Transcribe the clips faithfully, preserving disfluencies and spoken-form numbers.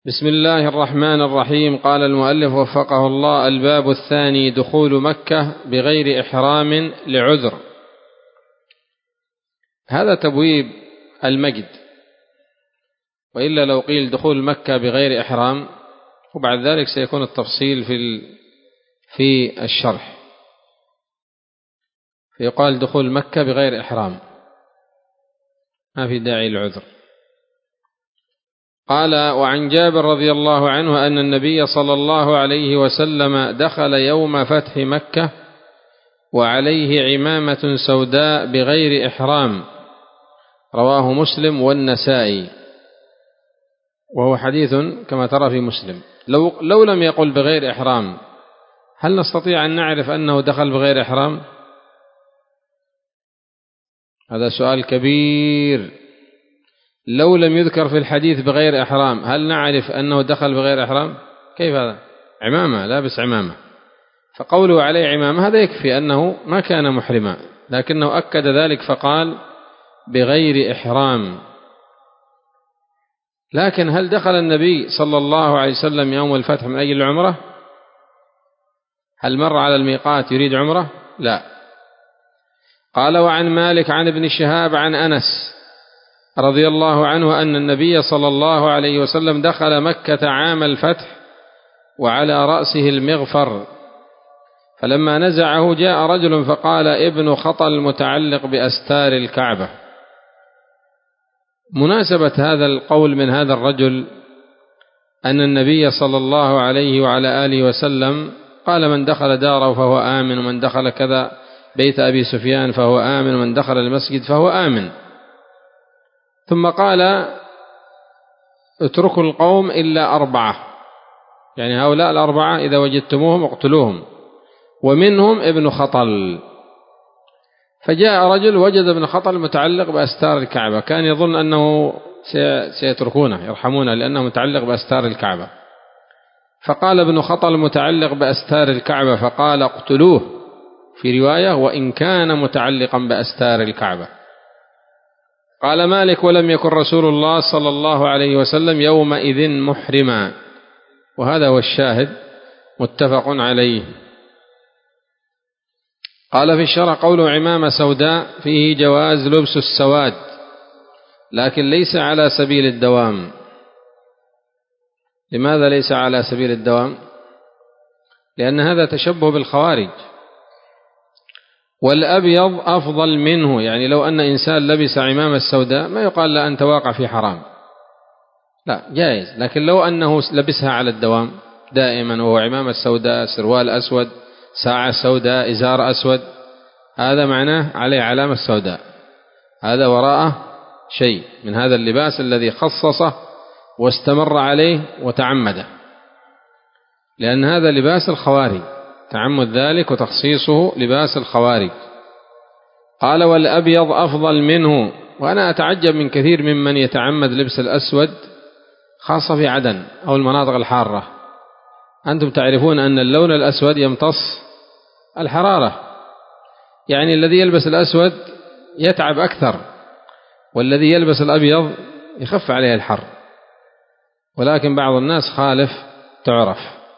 بسم الله الرحمن الرحيم. قال المؤلف وفقه الله: الباب الثاني: دخول مكة بغير إحرام لعذر. هذا تبويب المجد، وإلا لو قيل دخول مكة بغير إحرام وبعد ذلك سيكون التفصيل في في الشرح، فيقال دخول مكة بغير إحرام، ما في داعي للعذر. قال: وعن جابر رضي الله عنه أن النبي صلى الله عليه وسلم دخل يوم فتح مكة وعليه عمامة سوداء بغير إحرام، رواه مسلم والنسائي، وهو حديث كما ترى في مسلم. لو, لو لم يقل بغير إحرام، هل نستطيع أن نعرف أنه دخل بغير إحرام؟ هذا سؤال كبير. لو لم يذكر في الحديث بغير إحرام، هل نعرف أنه دخل بغير إحرام؟ كيف هذا؟ عمامة، لابس عمامة، فقوله عليه عمامة هذا يكفي أنه ما كان محرما، لكنه أكد ذلك فقال بغير إحرام. لكن هل دخل النبي صلى الله عليه وسلم يوم الفتح من أجل العمرة؟ هل مر على الميقات يريد عمرة؟ لا. قال: وعن مالك عن ابن شهاب عن أنس رضي الله عنه أن النبي صلى الله عليه وسلم دخل مكة عام الفتح وعلى رأسه المغفر، فلما نزعه جاء رجل فقال: ابن خطل متعلق بأستار الكعبة. مناسبة هذا القول من هذا الرجل أن النبي صلى الله عليه وعلى آله وسلم قال: من دخل داره فهو آمن، ومن دخل كذا بيت أبي سفيان فهو آمن، ومن دخل المسجد فهو آمن. ثم قال: اتركوا القوم إلا أربعة، يعني هؤلاء الأربعة إذا وجدتموهم اقتلوهم، ومنهم ابن خطل. فجاء رجل وجد ابن خطل متعلق بأستار الكعبة، كان يظن أنه سيتركونه يرحمونه لأنه متعلق بأستار الكعبة، فقال ابن خطل متعلق بأستار الكعبة، فقال: اقتلوه، في رواية: وإن كان متعلقا بأستار الكعبة. قال مالك: ولم يكن رسول الله صلى الله عليه وسلم يومئذ محرما، وهذا هو الشاهد متفق عليه. قال في الشرح: قوله عمامة سوداء فيه جواز لبس السواد، لكن ليس على سبيل الدوام. لماذا ليس على سبيل الدوام؟ لأن هذا تشبه بالخوارج. والأبيض أفضل منه، يعني لو أن إنسان لبس عمامة السوداء ما يقال لا أنت واقع في حرام، لا، جائز. لكن لو أنه لبسها على الدوام دائما، وهو عمامة السوداء، سروال أسود، ساعة سوداء، إزار أسود، هذا معناه عليه علامة سوداء، هذا وراءه شيء من هذا اللباس الذي خصصه واستمر عليه وتعمده، لأن هذا لباس الخوارج، تعمد ذلك وتخصيصه لباس الخوارج. قال: والأبيض أفضل منه. وأنا أتعجب من كثير ممن يتعمد لبس الأسود، خاصة في عدن أو المناطق الحارة. أنتم تعرفون أن اللون الأسود يمتص الحرارة، يعني الذي يلبس الأسود يتعب أكثر، والذي يلبس الأبيض يخف عليه الحر، ولكن بعض الناس خالف تعرف.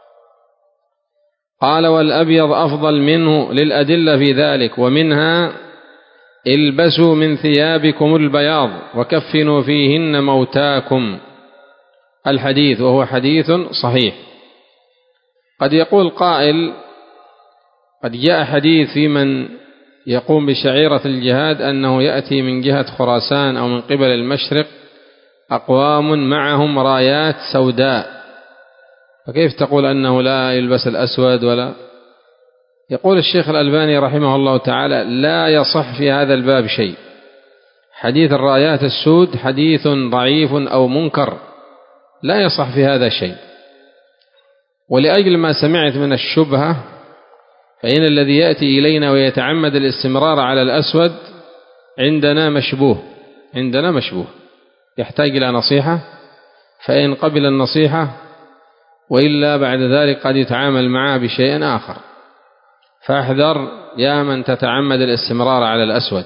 قال: والأبيض أفضل منه للأدلة في ذلك، ومنها: البسوا من ثيابكم البياض وكفنوا فيهن موتاكم، الحديث، وهو حديث صحيح. قد يقول قائل: قد جاء حديث في من يقوم بشعيرة الجهاد أنه يأتي من جهة خراسان أو من قبل المشرق أقوام معهم رايات سوداء، فكيف تقول أنه لا يلبس الأسود؟ ولا يقول الشيخ الألباني رحمه الله تعالى: لا يصح في هذا الباب شيء، حديث الرايات السود حديث ضعيف أو منكر، لا يصح في هذا شيء. ولأجل ما سمعت من الشبهة، فإن الذي يأتي إلينا ويتعمد الاستمرار على الأسود عندنا مشبوه، عندنا مشبوه يحتاج إلى نصيحة، فإن قبل النصيحة وإلا بعد ذلك قد يتعامل معه بشيء آخر، فاحذر يا من تتعمد الاستمرار على الأسود.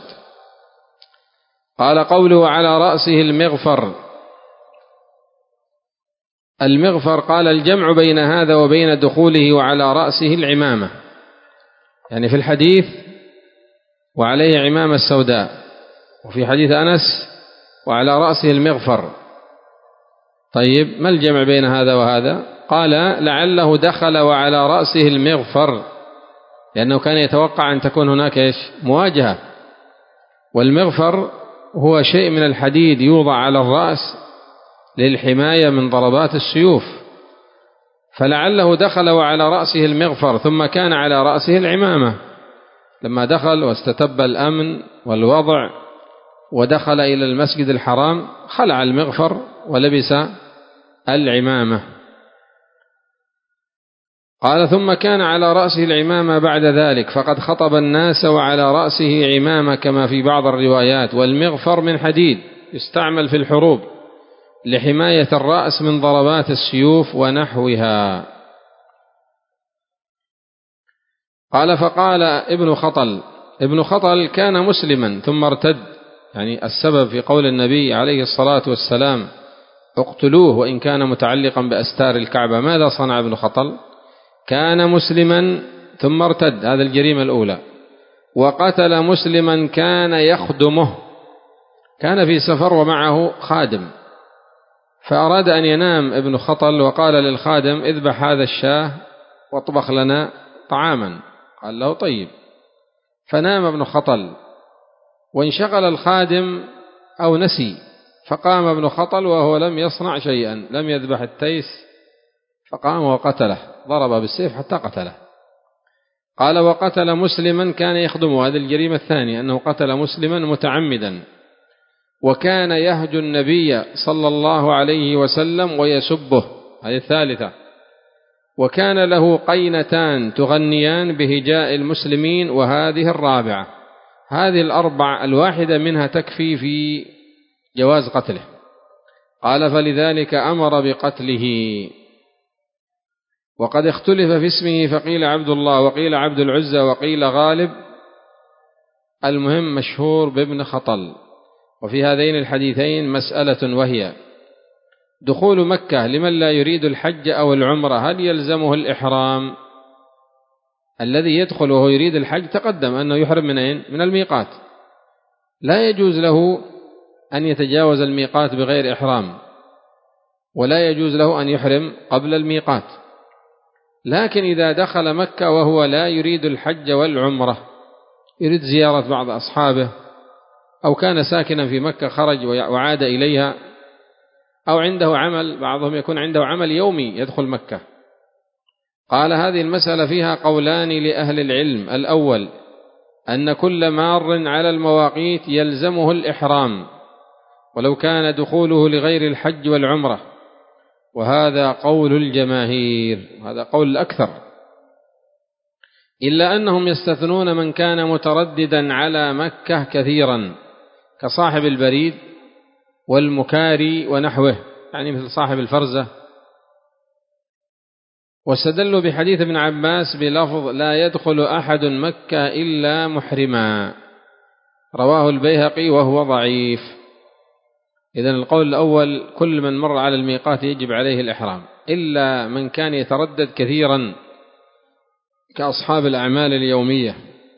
قال: قوله على رأسه المغفر، المغفر قال الجمع بين هذا وبين دخوله وعلى رأسه العمامة، يعني في الحديث وعليه عمامة السوداء، وفي حديث أنس وعلى رأسه المغفر. طيب ما الجمع بين هذا وهذا؟ قال لعله دخل وعلى رأسه المغفر، لأنه كان يتوقع أن تكون هناك إيش؟ مواجهة، والمغفر هو شيء من الحديد يوضع على الرأس للحماية من ضربات السيوف، فلعله دخل وعلى رأسه المغفر ثم كان على رأسه العمامة. لما دخل واستتب الأمن والوضع ودخل إلى المسجد الحرام خلع المغفر ولبس العمامة. قال ثم كان على رأسه العمامة بعد ذلك، فقد خطب الناس وعلى رأسه عمامة كما في بعض الروايات. والمغفر من حديد يستعمل في الحروب لحماية الرأس من ضربات السيوف ونحوها. قال فقال ابن خطل، ابن خطل كان مسلما ثم ارتد، يعني السبب في قول النبي عليه الصلاة والسلام اقتلوه وإن كان متعلقا بأستار الكعبة. ماذا صنع ابن خطل؟ كان مسلما ثم ارتد، هذا الجريمة الأولى، وقتل مسلما كان يخدمه، كان في سفر ومعه خادم، فأراد أن ينام ابن خطل وقال للخادم اذبح هذا الشاه واطبخ لنا طعاما، قال له طيب، فنام ابن خطل وانشغل الخادم أو نسي، فقام ابن خطل وهو لم يصنع شيئا، لم يذبح التيس، فقام وقتله، ضرب بالسيف حتى قتله. قال وقتل مسلما كان يخدمه، هذه الجريمة الثانية، أنه قتل مسلما متعمدا، وكان يهجو النبي صلى الله عليه وسلم ويسبه، هذه الثالثة. وكان له قينتان تغنيان بهجاء المسلمين، وهذه الرابعة. هذه الأربع الواحدة منها تكفي في جواز قتله. قال فلذلك أمر بقتله. وقد اختلف في اسمه، فقيل عبد الله وقيل عبد العزى وقيل غالب، المهم مشهور بابن خطل. وفي هذين الحديثين مسألة، وهي دخول مكة لمن لا يريد الحج أو العمرة، هل يلزمه الإحرام؟ الذي يدخل وهو يريد الحج تقدم أنه يحرم من أين؟ من الميقات، لا يجوز له أن يتجاوز الميقات بغير إحرام، ولا يجوز له أن يحرم قبل الميقات. لكن إذا دخل مكة وهو لا يريد الحج والعمرة، يريد زيارة بعض أصحابه، أو كان ساكنا في مكة خرج وعاد إليها، أو عنده عمل، بعضهم يكون عنده عمل يومي يدخل مكة، قال هذه المسألة فيها قولان لأهل العلم. الأول أن كل مار على المواقيت يلزمه الإحرام ولو كان دخوله لغير الحج والعمرة، وهذا قول الجماهير، هذا قول الأكثر، إلا أنهم يستثنون من كان مترددا على مكة كثيرا كصاحب البريد والمكاري ونحوه، يعني مثل صاحب الفرزة. واستدلوا بحديث ابن عباس بلفظ لا يدخل أحد مكة إلا محرما، رواه البيهقي وهو ضعيف. إذن القول الأول كل من مر على الميقات يجب عليه الإحرام، إلا من كان يتردد كثيرا كأصحاب الأعمال اليومية.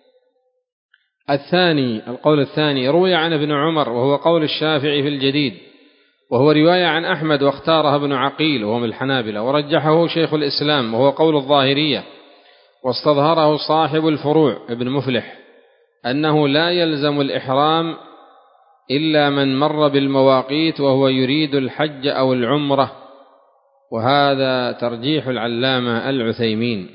الثاني، القول الثاني روي عن ابن عمر وهو قول الشافعي في الجديد، وهو رواية عن أحمد واختارها ابن عقيل وهو من الحنابلة، ورجحه شيخ الإسلام وهو قول الظاهرية، واستظهره صاحب الفروع ابن مفلح، أنه لا يلزم الإحرام إلا من مر بالمواقيت وهو يريد الحج أو العمرة، وهذا ترجيح العلامة العثيمين.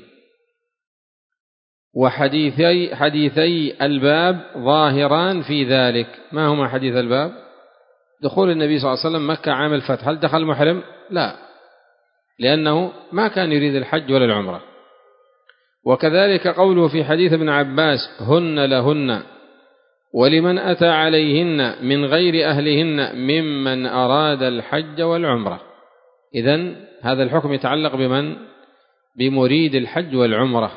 وحديثي حديثي الباب ظاهران في ذلك. ما هما حديث الباب؟ دخول النبي صلى الله عليه وسلم مكة عام الفتح، هل دخل محرم؟ لا، لأنه ما كان يريد الحج ولا العمرة. وكذلك قوله في حديث ابن عباس هن لهن ولمن أتى عليهن من غير أهلهن ممن أراد الحج والعمرة. إذن هذا الحكم يتعلق بمن؟ بمريد الحج والعمرة،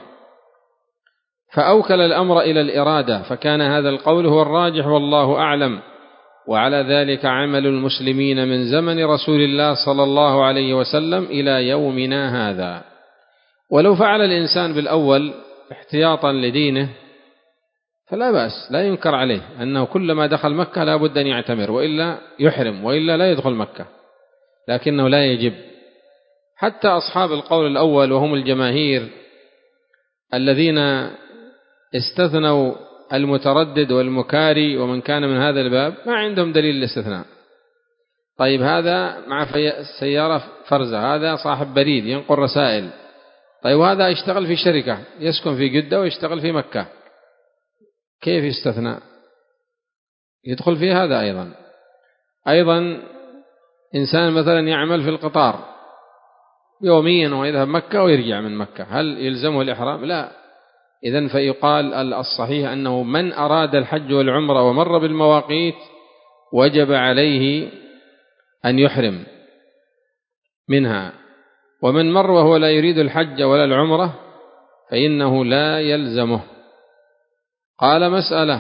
فأوكل الأمر إلى الإرادة، فكان هذا القول هو الراجح والله أعلم، وعلى ذلك عمل المسلمين من زمن رسول الله صلى الله عليه وسلم إلى يومنا هذا. ولو فعل الإنسان بالأول احتياطا لدينه فلا بأس، لا ينكر عليه أنه كلما دخل مكة لا بد أن يعتمر، وإلا يحرم، وإلا لا يدخل مكة، لكنه لا يجب. حتى أصحاب القول الأول وهم الجماهير الذين استثنوا المتردد والمكاري ومن كان من هذا الباب ما عندهم دليل الاستثناء. طيب هذا مع سيارة فرزة، هذا صاحب بريد ينقل رسائل، طيب وهذا يشتغل في شركة يسكن في جدة ويشتغل في مكة، كيف يستثنى؟ يدخل في هذا أيضا. أيضا إنسان مثلا يعمل في القطار يوميا ويذهب مكة ويرجع من مكة، هل يلزمه الإحرام؟ لا. إذن فيقال الصحيح أنه من أراد الحج والعمرة ومر بالمواقيت وجب عليه أن يحرم منها، ومن مر وهو لا يريد الحج ولا العمرة فإنه لا يلزمه. قال مسألة: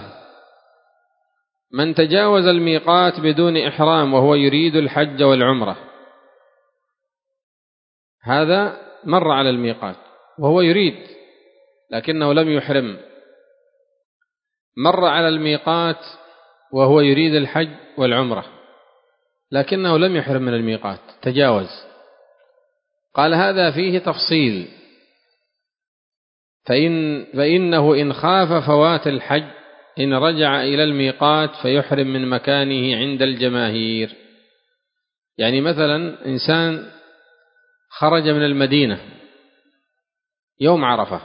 من تجاوز الميقات بدون إحرام وهو يريد الحج والعمرة، هذا مر على الميقات وهو يريد لكنه لم يحرم، مر على الميقات وهو يريد الحج والعمرة لكنه لم يحرم من الميقات، تجاوز. قال هذا فيه تفصيل، فإن فإنه إن خاف فوات الحج إن رجع إلى الميقات فيحرم من مكانه عند الجماهير. يعني مثلا إنسان خرج من المدينة يوم عرفة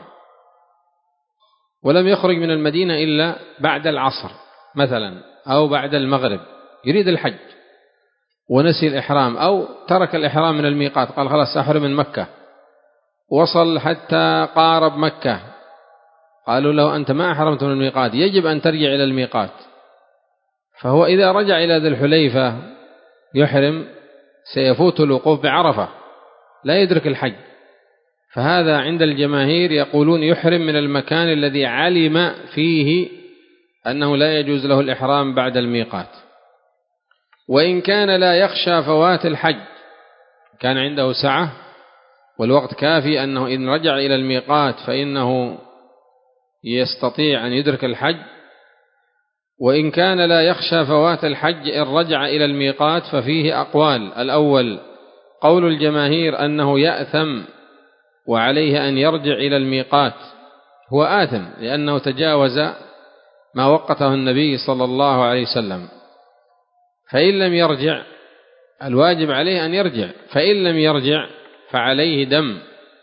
ولم يخرج من المدينة إلا بعد العصر مثلا أو بعد المغرب، يريد الحج ونسي الإحرام أو ترك الإحرام من الميقات، قال خلاص أحرم من مكة، وصل حتى قارب مكة، قالوا له أنت ما أحرمت من الميقات، يجب أن ترجع إلى الميقات. فهو إذا رجع إلى ذي الحليفة يحرم، سيفوت الوقوف بعرفة، لا يدرك الحج. فهذا عند الجماهير يقولون يحرم من المكان الذي علم فيه أنه لا يجوز له الإحرام بعد الميقات. وإن كان لا يخشى فوات الحج، كان عنده سعة والوقت كافي أنه إن رجع إلى الميقات فإنه يستطيع أن يدرك الحج، وإن كان لا يخشى فوات الحج إن رجع إلى الميقات ففيه أقوال. الأول قول الجماهير أنه يأثم وعليه أن يرجع إلى الميقات، هو آثم لأنه تجاوز ما وقته النبي صلى الله عليه وسلم، فإن لم يرجع الواجب عليه أن يرجع، فإن لم يرجع فعليه دم.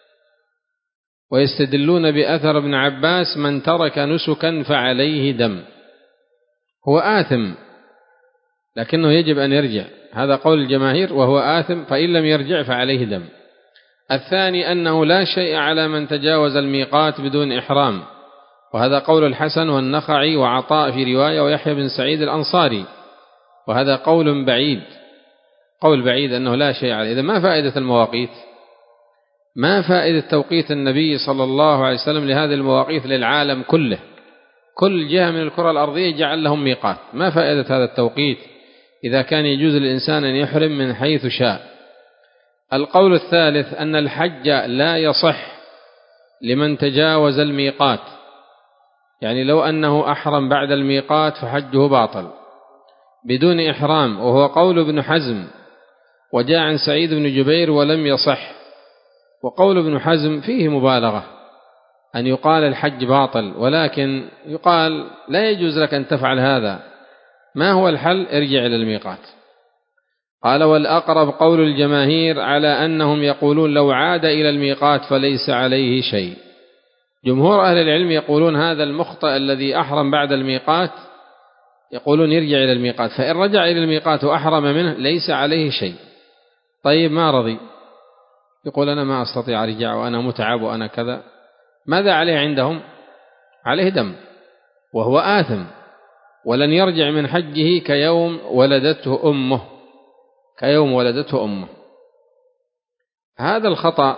ويستدلون بأثر ابن عباس: من ترك نسكا فعليه دم. هو آثم لكنه يجب أن يرجع، هذا قول الجماهير، وهو آثم فإن لم يرجع فعليه دم. الثاني أنه لا شيء على من تجاوز الميقات بدون إحرام، وهذا قول الحسن والنخعي وعطاء في رواية ويحيى بن سعيد الأنصاري، وهذا قول بعيد، قول بعيد أنه لا شيء عليه. إذا ما فائدة المواقيت؟ ما فائدة توقيت النبي صلى الله عليه وسلم لهذه المواقيت للعالم كله؟ كل جهة من الكرة الأرضية جعل لهم ميقات، ما فائدة هذا التوقيت إذا كان يجوز للإنسان أن يحرم من حيث شاء؟ القول الثالث أن الحج لا يصح لمن تجاوز الميقات، يعني لو أنه أحرم بعد الميقات فحجه باطل بدون إحرام، وهو قول ابن حزم، وجاء عن سعيد بن جبير ولم يصح. وقول ابن حزم فيه مبالغة أن يقال الحج باطل، ولكن يقال لا يجوز لك أن تفعل هذا، ما هو الحل؟ ارجع إلى الميقات. قال: والأقرب قول الجماهير على أنهم يقولون لو عاد إلى الميقات فليس عليه شيء. جمهور أهل العلم يقولون هذا المخطئ الذي أحرم بعد الميقات يقولون يرجع إلى الميقات، فإن رجع إلى الميقات وأحرم منه ليس عليه شيء. طيب ما رضي، يقول أنا ما أستطيع أرجع وأنا متعب وأنا كذا، ماذا عليه عندهم؟ عليه دم وهو آثم، ولن يرجع من حجه كيوم ولدته أمه، كيوم ولدته أمه. هذا الخطأ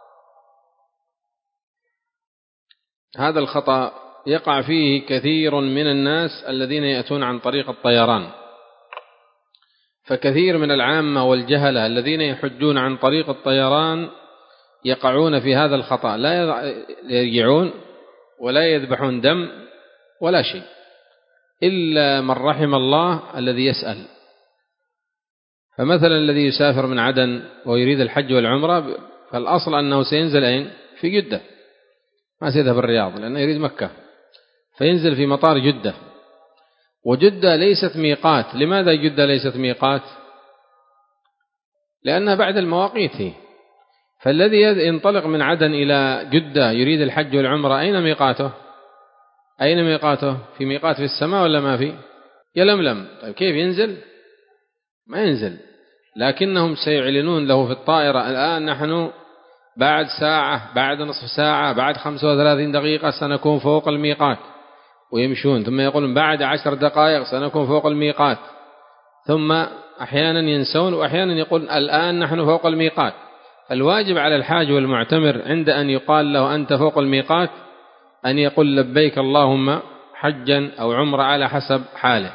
هذا الخطأ يقع فيه كثير من الناس الذين يأتون عن طريق الطيران، فكثير من العامة والجهلة الذين يحجون عن طريق الطيران يقعون في هذا الخطأ، لا يرجعون ولا يذبحون دم ولا شيء، إلا من رحم الله الذي يسأل. فمثلا الذي يسافر من عدن ويريد الحج والعمرة، فالأصل أنه سينزل أين؟ في جدة، ما سيذهب الرياض لأنه يريد مكة، فينزل في مطار جدة. وجدة ليست ميقات. لماذا جدة ليست ميقات؟ لأنها بعد المواقيت هي. فالذي ينطلق من عدن إلى جدة يريد الحج والعمرة أين ميقاته؟ أين ميقاته؟ في ميقات في السماء ولا ما في؟ يلملم. طيب كيف ينزل؟ ما ينزل، لكنهم سيعلنون له في الطائرة الآن نحن بعد ساعة، بعد نصف ساعة، بعد خمسة وثلاثين دقيقة سنكون فوق الميقات، ويمشون. ثم يقولون بعد عشر دقائق سنكون فوق الميقات، ثم أحيانا ينسون، وأحيانا يقول الآن نحن فوق الميقات. الواجب على الحاج والمعتمر عند أن يقال له أنت فوق الميقات أن يقول لبيك اللهم حجا أو عمرة على حسب حاله.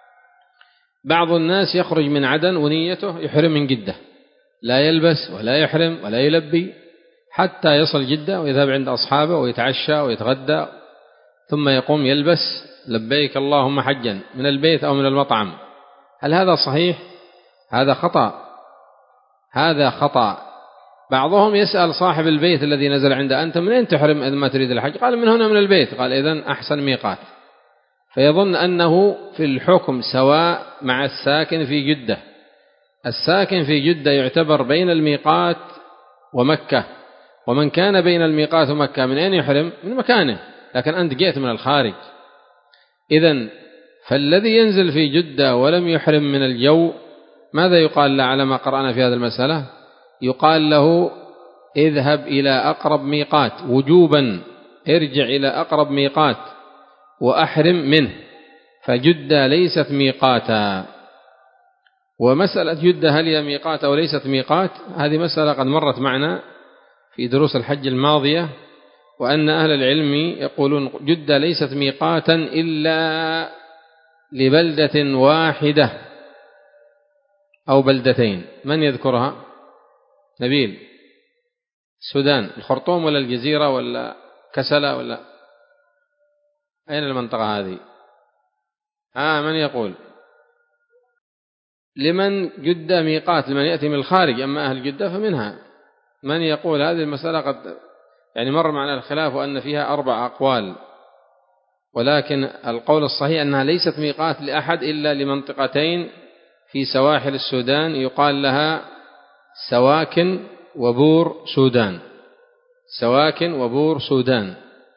بعض الناس يخرج من عدن ونيته يحرم من جدة، لا يلبس ولا يحرم ولا يلبي حتى يصل جدة ويذهب عند أصحابه ويتعشى ويتغدى، ثم يقوم يلبس لبيك اللهم حجا من البيت أو من المطعم. هل هذا صحيح؟ هذا خطأ، هذا خطأ. بعضهم يسأل صاحب البيت الذي نزل عنده أنت من أين تحرم إذا ما تريد الحج؟ قال من هنا من البيت. قال إذن أحسن ميقات. فيظن أنه في الحكم سواء مع الساكن في جدة. الساكن في جدة يعتبر بين الميقات ومكة، ومن كان بين الميقات ومكة من أين يحرم؟ من مكانه، لكن أنت جئت من الخارج. إذن فالذي ينزل في جدة ولم يحرم من الجو ماذا يقال له على ما قرأنا في هذه المسألة؟ يقال له اذهب إلى أقرب ميقات وجوبا، ارجع إلى أقرب ميقات وأحرم منه، فجدة ليست ميقاتا. ومسألة جدة هل هي ميقات أو ليست ميقات، هذه مسألة قد مرت معنا في دروس الحج الماضية، وأن أهل العلم يقولون جدة ليست ميقاتا إلا لبلدة واحدة أو بلدتين. من يذكرها؟ نبيل. السودان، الخرطوم ولا الجزيرة ولا كسلة ولا أين المنطقة هذه؟ آه من يقول؟ لمن جدة ميقات لمن يأتي من الخارج، أما أهل جدة فمنها. من يقول هذه المسألة قد يعني مر معنا الخلاف وأن فيها أربع أقوال، ولكن القول الصحيح أنها ليست ميقات لأحد إلا لمنطقتين في سواحل السودان يقال لها سواكن وبور سودان. سواكن وبور سودان.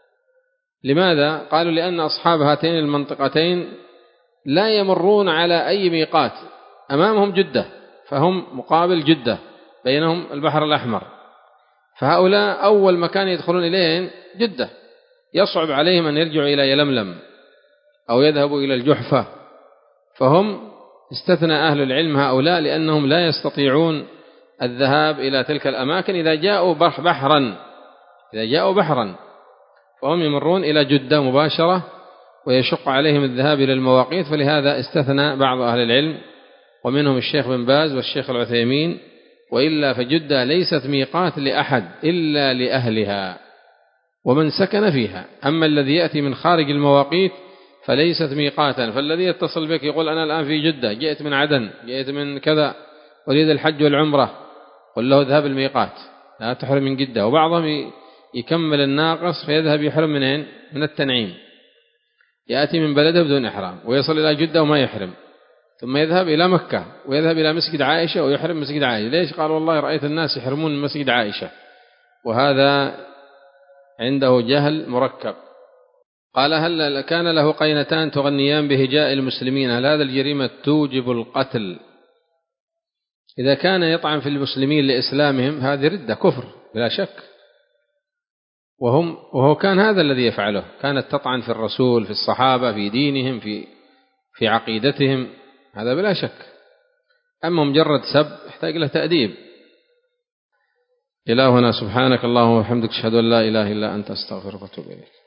لماذا؟ قالوا لأن أصحاب هاتين المنطقتين لا يمرون على أي ميقات، أمامهم جدة، فهم مقابل جدة، بينهم البحر الأحمر، فهؤلاء أول مكان يدخلون إليه جدة، يصعب عليهم أن يرجعوا إلى يلملم أو يذهبوا إلى الجحفة. فهم استثنى أهل العلم هؤلاء لأنهم لا يستطيعون الذهاب إلى تلك الأماكن إذا جاءوا بحرا إذا جاءوا بحرا فهم يمرون إلى جدة مباشرة ويشق عليهم الذهاب إلى المواقيت. فلهذا استثنى بعض أهل العلم ومنهم الشيخ بن باز والشيخ العثيمين، وإلا فجدة ليست ميقات لأحد إلا لأهلها ومن سكن فيها. أما الذي يأتي من خارج المواقيت فليست ميقاتا. فالذي يتصل بك يقول أنا الآن في جدة، جئت من عدن، جئت من كذا، أريد الحج والعمرة، قل له اذهب الميقات، لا تحرم من جدة. وبعضهم يكمل الناقص فيذهب يحرم منين؟ من التنعيم، يأتي من بلده بدون إحرام ويصل إلى جدة وما يحرم، ثم يذهب إلى مكة ويذهب إلى مسجد عائشة ويحرم مسجد عائشة. ليش؟ قال والله رأيت الناس يحرمون من مسجد عائشة، وهذا عنده جهل مركب. قال هل كان له قينتان تغنيان بهجاء المسلمين، هل هذا الجريمة توجب القتل؟ إذا كان يطعن في المسلمين لإسلامهم هذه ردة كفر بلا شك، وهم وهو كان هذا الذي يفعله، كانت تطعن في الرسول، في الصحابة، في دينهم، في في عقيدتهم، هذا بلا شك. أما مجرد سب يحتاج له تأديب. إلهنا سبحانك اللهم وبحمدك أشهد أن لا إله إلا أنت أستغفرك وأتوب إليك.